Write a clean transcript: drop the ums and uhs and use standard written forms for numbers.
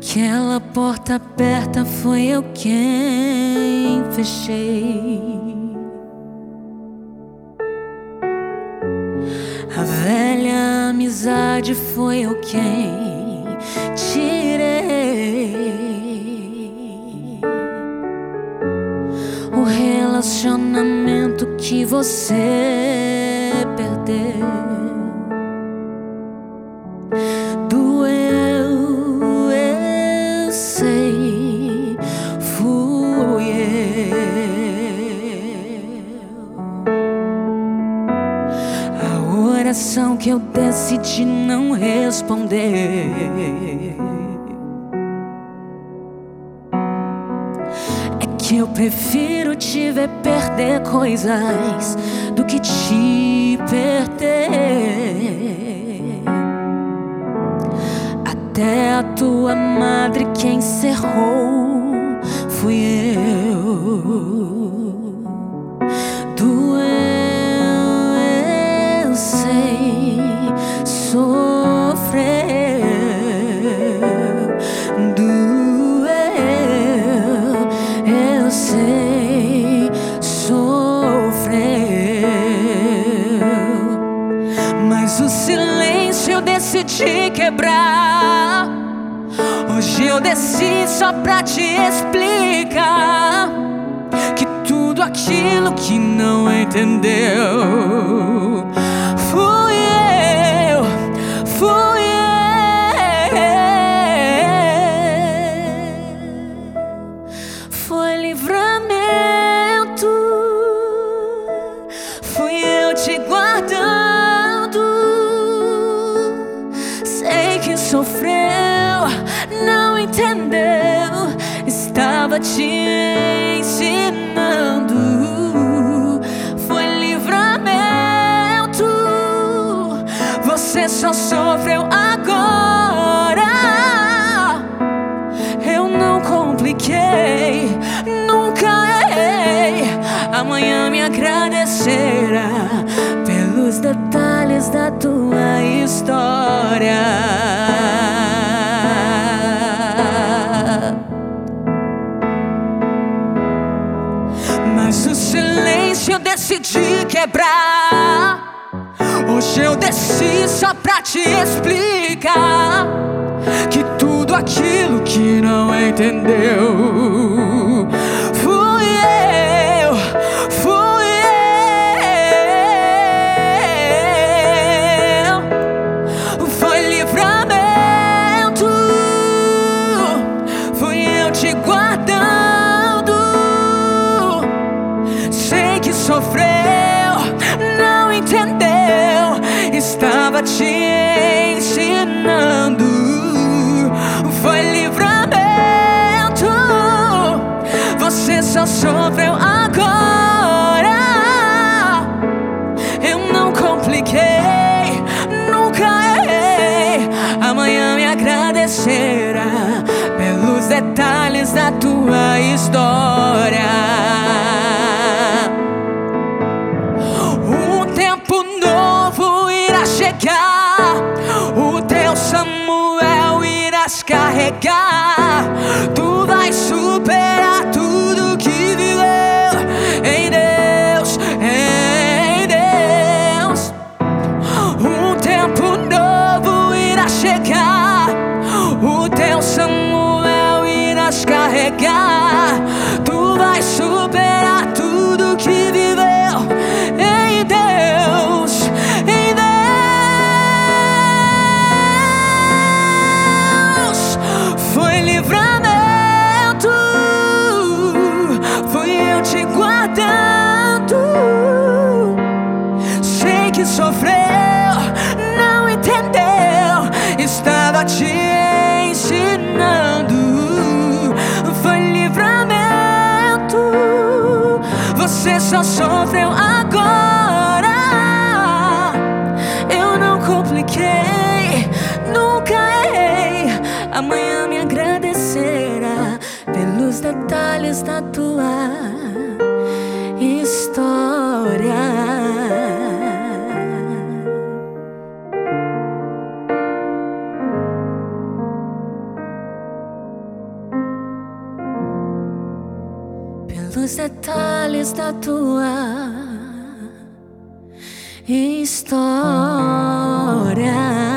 Aquela porta aberta foi eu quem fechei. A velha amizade foi eu quem tirei. O relacionamento que você perdeu doeu, eu sei, fui eu. A oração que eu decidi não responder é que eu prefiro te ver perder coisas do que te perder. Até a tua madre que encerrou fui eu. Doeu, eu sei, sofreu. Doeu, eu sei, sofreu. Mas o silêncio eu decidi quebrar. Hoje eu desci só pra te explicar que tudo aquilo que não entendeu fui eu, fui eu. Foi livramento, fui eu te guardando. Sei que sofreu, não entendeu, estava te ensinando. Foi livramento, você só sofreu agora. Eu não compliquei, nunca errei. Amanhã me agradecerá pelos detalhes da tua história. Mas o silêncio eu decidi quebrar. Hoje eu desci só pra te explicar que tudo aquilo que não entendeu fui eu, fui eu. Foi livramento, fui eu te guardando. Sei que sofreu, não entendeu, estava te ensinando. Foi livramento, você só sofreu agora. Eu não compliquei, nunca errei. Amanhã me agradecerá pelos detalhes da tua história. Um tempo novo irá chegar, o teu Samuel irás carregar. Tu vais superar tudo que viveu em Deus, em Deus. Um tempo novo irá chegar, o teu Samuel irás carregar. Tu vais superar tudo que viveu em Deus, em Deus. Foi livramento, fui eu te guardando. Sei que sofreu, não entendeu, estava te ensinando. Foi livramento, você só sofreu agora. Eu não compliquei, nunca errei. Amanhã me agradecerá pelos detalhes da tua história. dos detalhes da tua história.